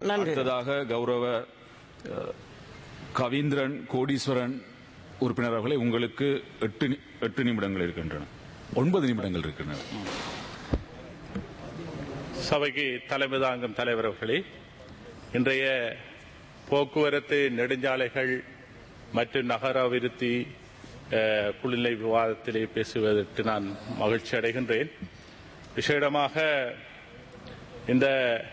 அடுத்ததாக கௌரவ கவீந்திரன் கோடீஸ்வரன் உறுப்பினர் அவர்களை உங்களுக்கு 8 நிமிடங்கள் இருக்கின்றன. 9 நிமிடங்கள் இருக்கின்றன. சபைக்கு தலைமை தாங்கும் தலைவர் அவர்களே, இன்றைய போக்குவரத்து நெடுஞ்சாலைகள் மற்றும் நகர அபிவிருத்தி குழுநிலை விவாதத்திலே பேசுவதற்கு நான் மகிழ்ச்சி அடைகின்றேன். விசேடமாக இந்த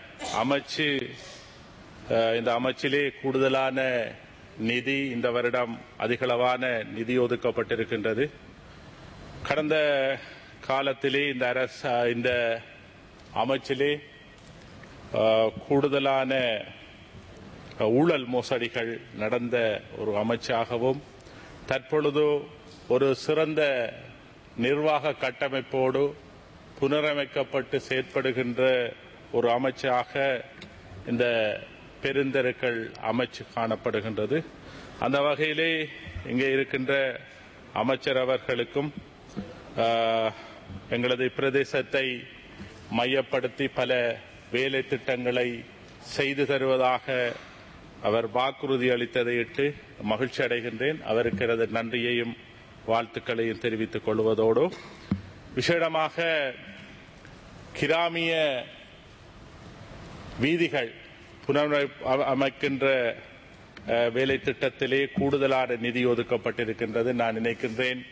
அமைச்சிலே கூடுதலான நிதி இந்த வருடம் அதிகளவான நிதி ஒதுக்கப்பட்டிருக்கின்றது. கடந்த காலத்திலே இந்த அமைச்சிலே கூடுதலான ஊழல் மோசடிகள் நடந்த ஒரு அமைச்சாகவும் தற்பொழுது ஒரு சிறந்த நிர்வாக கட்டமைப்போடு புனரமைக்கப்பட்டு செயற்படுகின்ற ஒரு அமைச்சாக இந்த பெருந்தெருக்கள் அமைச்சு காணப்படுகின்றது. அந்த வகையிலே இங்கே இருக்கின்ற அமைச்சர் அவர்களுக்கும் எங்களது பிரதேசத்தை மையப்படுத்தி பல வேலை திட்டங்களை செய்து தருவதாக அவர் வாக்குறுதி அளித்ததையிட்டு மகிழ்ச்சி அடைகின்றேன். அவருக்கு எனது நன்றியையும் வாழ்த்துக்களையும் தெரிவித்துக் கொள்வதோடு விசேடமாக கிராமிய வீதிகள் புனரமைக்கின்ற வேலை திட்டத்திலே கூடுதலான நிதி ஒதுக்கப்பட்டிருக்கின்றது. நான் நினைக்கின்றேன்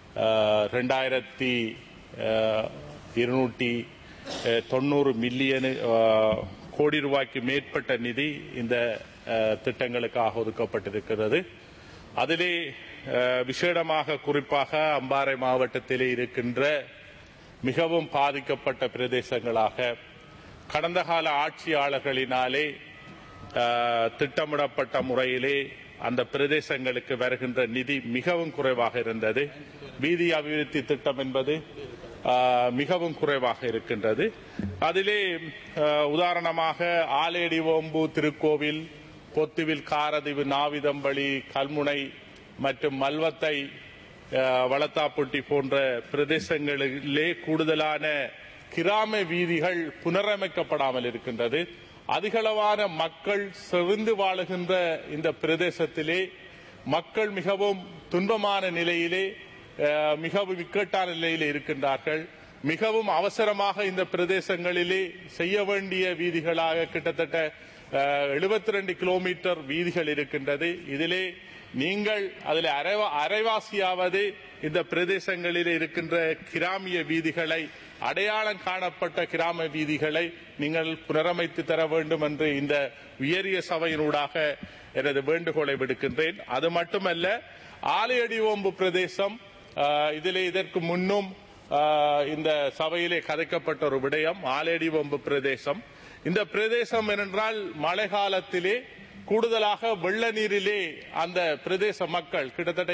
2290 மில்லியன் கோடி ரூபாய்க்கு மேற்பட்ட நிதி இந்த திட்டங்களுக்காக ஒதுக்கப்பட்டிருக்கிறது. அதிலே விசேடமாக குறிப்பாக அம்பாறை மாவட்டத்திலே இருக்கின்ற மிகவும் பாதிக்கப்பட்ட பிரதேசங்களாக கடந்த கால ஆட்சியாளர்களினாலே திட்டமிடப்பட்ட முறையிலே அந்த பிரதேசங்களுக்கு வருகின்ற நிதி மிகவும் குறைவாக இருந்தது. வீதி அபிவிருத்தி திட்டம் என்பது மிகவும் குறைவாக இருக்கின்றது. அதிலே உதாரணமாக ஆலேடி ஓம்பு திருக்கோவில், பொத்துவில் காரதீவு, நாவிதம்பளி, கல்முனை மற்றும் மல்வத்தை, வளத்தாப்பட்டி போன்ற பிரதேசங்களிலே கூடுதலான கிராம வீதிகள் புனரமைக்கப்படாமல் இருக்கின்றது. அதிகளவான மக்கள் செறிந்து வாழுகின்ற இந்த பிரதேசத்திலே மக்கள் மிகவும் துன்பமான நிலையிலே, மிகவும் இக்கட்டான நிலையில் இருக்கின்றார்கள். மிகவும் அவசரமாக இந்த பிரதேசங்களிலே செய்ய வேண்டிய வீதிகளாக கிட்டத்தட்ட 72 கிலோமீட்டர் வீதிகள் இருக்கின்றது. இதிலே நீங்கள் அதில் அரைவாசியாவது இந்த பிரதேசங்களில் இருக்கின்ற கிராமிய வீதிகளை, அடையாளம் காணப்பட்ட கிராம வீதிகளை நீங்கள் புனரமைத்து தர வேண்டும் என்று இந்த உயரிய சபையினூடாக எனது வேண்டுகோளை விடுக்கின்றேன். அது மட்டுமல்ல, ஆலையடி ஓம்பு பிரதேசம் இதிலே இதற்கு முன்னும் இந்த சபையிலே கதைக்கப்பட்ட ஒரு விடயம். ஆலையடி ஓம்பு பிரதேசம், இந்த பிரதேசம் என்றால் மழை காலத்திலே கூடுதலாக வெள்ள நீரிலே அந்த பிரதேச மக்கள் கிட்டத்தட்ட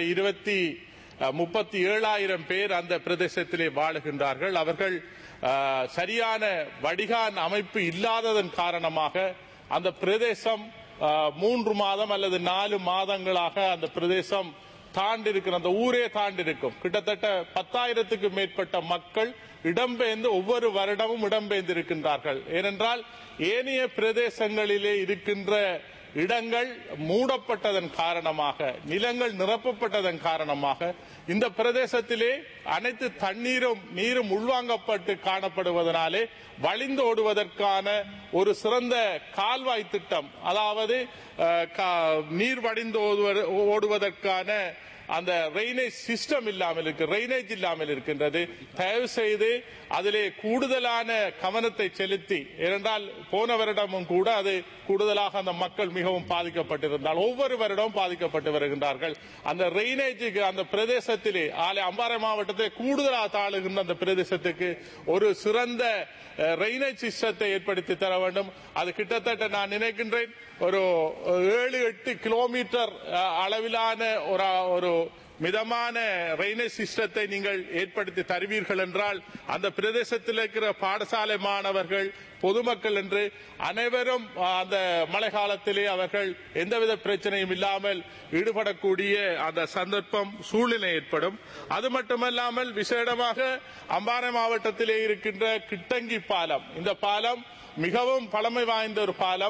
37,000 பேர் அந்த பிரதேசத்திலே வாழுகின்றார்கள். அவர்கள் சரியான வடிகான் அமைப்பு இல்லாததன் காரணமாக அந்த பிரதேசம் 3 மாதம் அல்லது 4 மாதங்களாக அந்த பிரதேசம் தாண்டி இருக்கிற, அந்த ஊரே தாண்டி இருக்கும். கிட்டத்தட்ட 10,000க்கு மேற்பட்ட மக்கள் இடம்பெயர்ந்து ஒவ்வொரு வருடமும் இடம்பெயர்ந்து இருக்கின்றார்கள். ஏனென்றால் ஏனைய பிரதேசங்களிலே இருக்கின்ற இடங்கள் மூடப்பட்டதன் காரணமாக, நிலங்கள் நிரப்பப்பட்டதன் காரணமாக இந்த பிரதேசத்திலே அனைத்து நீரும் உள்வாங்கப்பட்டு காணப்படுவதனாலே வழிந்தோடுவதற்கான ஒரு சிறந்த கால்வாய் திட்டம், அதாவது நீர் வடிந்து ஓடுவதற்கான அந்த ரெய்னேஜ் சிஸ்டம் இல்லாமல் இருக்கு, ரெய்னேஜ் இல்லாமல் இருக்கின்றது. தயவு செய்து அதிலே கூடுதலான கவனத்தை செலுத்தி, ஏனென்றால் போன வருடமும் கூட அது கூடுதலாக அந்த மக்கள் மிகவும் பாதிக்கப்பட்டிருந்தால் ஒவ்வொரு வருடமும் பாதிக்கப்பட்டு வருகின்றார்கள். அந்த ரெய்னேஜுக்கு அந்த பிரதேசத்திலே அம்பாறை மாவட்டத்தை கூடுதலாக தாழுகின்ற அந்த பிரதேசத்துக்கு ஒரு சிறந்த ரெய்னேஜ் சிஸ்டத்தை ஏற்படுத்தி தர வேண்டும். அது கிட்டத்தட்ட நான் நினைக்கின்றேன் ஒரு 7-8 கிலோமீட்டர் அளவிலான ஒரு மிதமான ரெய்னேஜ் சிஸ்டத்தை நீங்கள் ஏற்படுத்தி தருவீர்கள் என்றால் அந்த பிரதேசத்தில் இருக்கிற பாடசாலை மாணவர்கள், பொதுமக்கள் என்று அனைவரும் அந்த மழை காலத்திலே அவர்கள் எந்தவித பிரச்சனையும் இல்லாமல் ஈடுபடக்கூடிய அந்த சந்தர்ப்பம் சூழ்நிலை ஏற்படும். அது மட்டுமல்லாமல் விசேடமாக அம்பாறை மாவட்டத்திலே இருக்கின்ற கிட்டங்கி பாலம், இந்த பாலம் மிகவும் பழமை வாய்ந்த ஒரு பாலம்.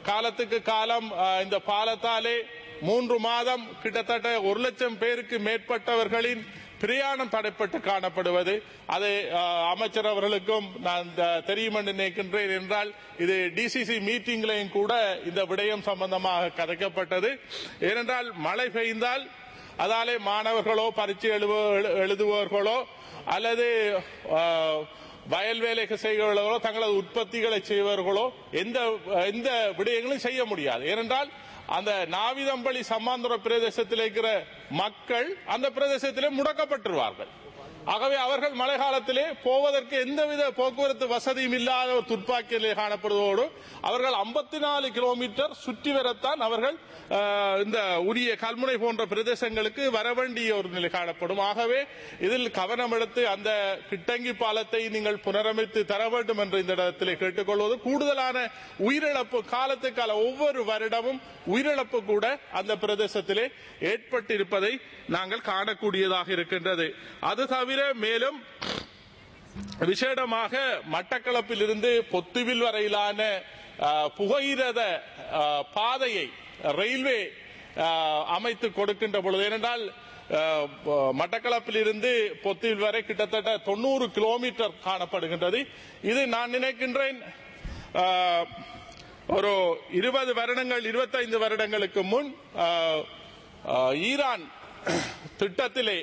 காலத்துக்கு காலம் இந்த பாலத்தாலே 3 மாதம் கிட்டத்தட்ட 1 லட்சம் பேருக்கு மேற்பட்டவர்களின் பிரயாணம் தடைப்பட்டு காணப்படுவது அது அமைச்சர் அவர்களுக்கும் நான் தெரியும் என்று நினைக்கின்றேன். என்றால் இது டிசிசி மீட்டிங்லையும் கூட இந்த விடயம் சம்பந்தமாக கதைக்கப்பட்டது. ஏனென்றால் மழை பெய்ந்தால் அதாலே மாணவர்களோ பரீட்சை எழுதுபவர்களோ அல்லது வயல் வேலை செய்கிறவர்களோ தங்களது உற்பத்திகளை செய்வர்களோ எந்த விடயங்களும் செய்ய முடியாது. ஏனென்றால் அந்த நாவிதம்பள்ளி சம்மாந்துர பிரதேசத்தில் இருக்கிற மக்கள் அந்த பிரதேசத்திலே முடக்கப்பட்டுருவார்கள். ஆகவே அவர்கள் மழை காலத்திலே போவதற்கு எந்தவித போக்குவரத்து வசதியும் இல்லாத ஒரு துப்பாக்கியிலே காணப்படுவதோடு அவர்கள் 54 கிலோமீட்டர் சுற்றி வரத்தான் அவர்கள் இந்த உரிய கல்முனை போன்ற பிரதேசங்களுக்கு வர வேண்டிய ஒரு நிலை காணப்படும். ஆகவே இதில் கவனம் எடுத்து அந்த கிட்டங்கி பாலத்தை நீங்கள் புனரமைத்து தர வேண்டும் என்று இந்த இடத்திலே கேட்டுக்கொள்வது. கூடுதலான உயிரிழப்பு காலத்துக்கால ஒவ்வொரு வருடமும் உயிரிழப்பு கூட அந்த பிரதேசத்திலே ஏற்பட்டிருப்பதை நாங்கள் காணக்கூடியதாக இருக்கின்றது. அது தவிர மேலும் விசேடமாக மட்டக்களப்பில் இருந்து பொத்துவில் வரையிலான புகையிரத பாதையை ரயில்வே அமைத்து கொடுக்கின்ற பொழுது, ஏனென்றால் மட்டக்களப்பில் இருந்து பொத்துவில் வரை கிட்டத்தட்ட 90 கிலோமீட்டர் காணப்படுகின்றது. இது நான் நினைக்கின்றேன் ஒரு 20 வருடங்கள் 25 வருடங்களுக்கு முன் ஈரான் திட்டத்திலே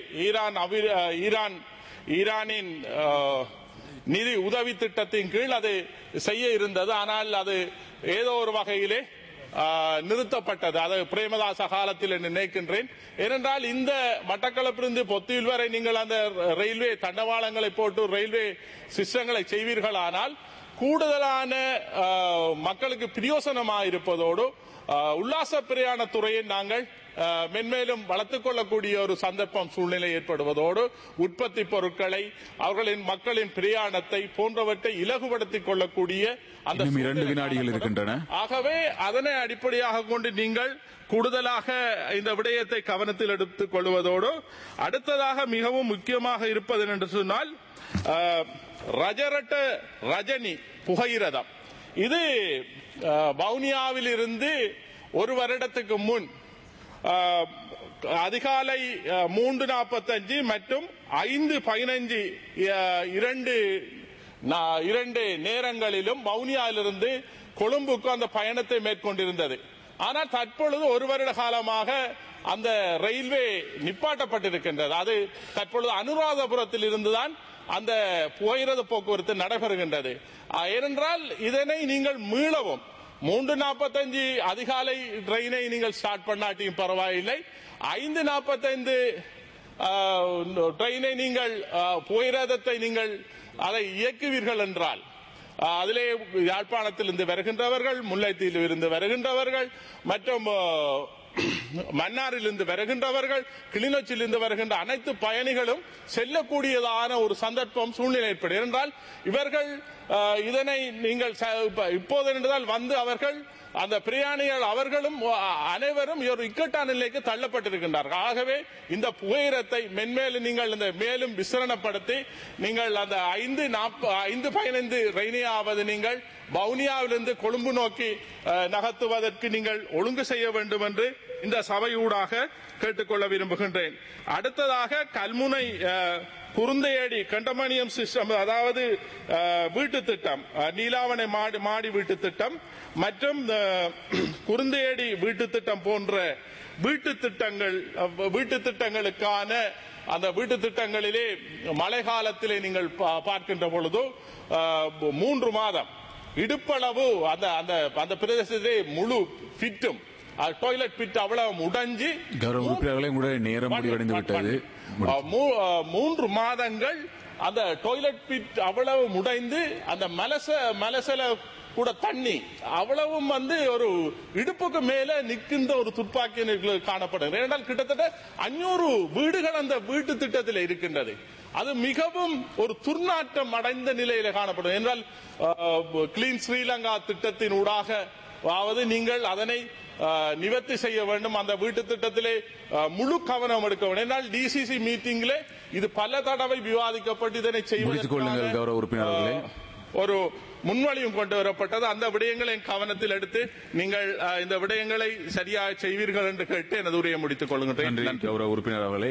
ஈரானின் நிதி உதவி திட்டத்தின் கீழ் அது செய்ய இருந்தது. ஆனால் அது ஏதோ ஒரு வகையிலே நிறுத்தப்பட்டது. அது பிரேமதாச காலத்தில் நினைக்கின்றேன். ஏனென்றால் இந்த மட்டக்களப்பிலிருந்து பொத்துவில் வரை நீங்கள் அந்த ரயில்வே தண்டவாளங்களை போட்டு ரயில்வே சிஸ்டங்களை செய்வீர்களானால் கூடுதலான மக்களுக்கு பிரயோசனமாக இருப்பதோடு உல்லாச பிரயாண துறையை நாங்கள் மென்மேலும் வளர்த்துக் கொள்ளக்கூடிய ஒரு சந்தர்ப்பம் சூழ்நிலை ஏற்படுவதோடு உற்பத்தி பொருட்களை அவர்களின் மக்களின் பிரயாணத்தை போன்றவற்றை இலகுபடுத்திக் கொள்ளக்கூடிய அந்த 2 வினாடிகள் இருக்கின்றன. ஆகவே அதனை அடிப்படையாக கொண்டு நீங்கள் கூடுதலாக இந்த விடயத்தை கவனத்தில் எடுத்துக் கொள்வதோடு அடுத்ததாக மிகவும் முக்கியமாக இருப்பது என்று சொன்னால் ரஜனி புகையிரதம். இது வவுனியாவில் இருந்து 1 வருடத்துக்கு முன் அதிகாலை 3:45 மற்றும் 5:15 இரண்டு நேரங்களிலும் வவுனியாவிலிருந்து கொழும்புக்கு அந்த பயணத்தை மேற்கொண்டிருந்தது. ஆனால் தற்பொழுது 1 வருட காலமாக அந்த ரயில்வே நிப்பாட்டப்பட்டிருக்கின்றது. அது தற்பொழுது அனுராதபுரத்தில் இருந்துதான் அந்த புகையிரத போக்குவரத்து நடைபெறுகின்றது. ஏனென்றால் இதனை நீங்கள் மீளவும் 3:45 அதிகாலை ட்ரெயினை நீங்கள் ஸ்டார்ட் பண்ணாட்டியும் பரவாயில்லை, 5:45 ட்ரெயினை நீங்கள் புகையிரதத்தை நீங்கள் அதை இயக்குவீர்கள் என்றால் அதிலே யாழ்ப்பாணத்தில் இருந்து வருகின்றவர்கள், முல்லைத்தீவில் இருந்து வருகின்றவர்கள் மற்றும் மன்னாரில் இருந்து வருகின்றவர்கள், கிளிநொச்சியில் இருந்து வருகின்ற அனைத்து பயணிகளும் செல்லக்கூடியதான ஒரு சந்தர்ப்பம் சூழ்நிலை ஏற்படும். என்றால் இவர்கள் இதனை நீங்கள் இப்போது என்றால் வந்து அவர்கள் அந்த பிரயாணிகள் அவர்களும் அனைவரும் ஒரு இக்கட்டான நிலைக்கு தள்ளப்பட்டிருக்கின்றார்கள். ஆகவே இந்த புகையிரத்தை மென்மேலும் நீங்கள் இந்த மேலும் விசரணப்படுத்தி நீங்கள் அந்த 5:15 ரெயினியாவது நீங்கள் வவுனியாவிலிருந்து கொழும்பு நோக்கி நகர்த்துவதற்கு நீங்கள் ஒழுங்கு செய்ய வேண்டும் என்று இந்த சபையூடாக கேட்டுக்கொள்ள விரும்புகின்றேன். அடுத்ததாக கல்முனை குருந்தையடி கண்டமணியம் சிஸ்டம், அதாவது வீட்டு திட்டம், நீலாவணை மாடி வீட்டு திட்டம் மற்றும் குருந்தையடி வீட்டு திட்டம் போன்ற வீட்டு திட்டங்களுக்கான அந்த வீட்டு திட்டங்களிலே மழை காலத்திலே நீங்கள் பார்க்கின்ற பொழுது 3 மாதம் இடுப்பளவு அந்த பிரதேசத்திலே முழு பிட்டும் டாய்லெட் பிட் அவ்வளவு உடைஞ்சி நேரம் முடிவடைந்து விட்டது. 3 மாதங்கள் அந்த டாய்லெட் பிட் அவ்வளவு உடைந்து அந்த மலசல கூட தண்ணி அவ்வளவும் ஒரு இடுப்புக்கு மேல நிற்கின்ற ஒரு துப்பாக்கி காணப்படுகிறது. ஏனென்றால் கிட்டத்தட்ட 500 வீடுகள் அந்த வீட்டு திட்டத்தில் இருக்கின்றது. அது மிகவும் ஒரு துர்நாற்றம் அடைந்த நிலையில காணப்படும். என்றால் கிளீன் ஸ்ரீலங்கா திட்டத்தின் ஊடாக நீங்கள் அதனை நிவர்த்தி செய்ய வேண்டும். அந்த வீட்டு திட்டத்திலே முழு கவனம் எடுக்க வேண்டும். என்றால் டிசிசி மீட்டிங்கிலே இது பல தடவை விவாதிக்கப்பட்டு இதனை செய்வதற்கு முன்வழியும் கொண்டு வரப்பட்டது. அந்த விடயங்களை கவனத்தில் எடுத்து நீங்கள் இந்த விடயங்களை சரியாக செய்வீர்கள் என்று கேட்டு எனது உரையை முடித்துக் கொள்கின்றேன். நன்றி. கௌரவ உறுப்பினர் அவர்களே.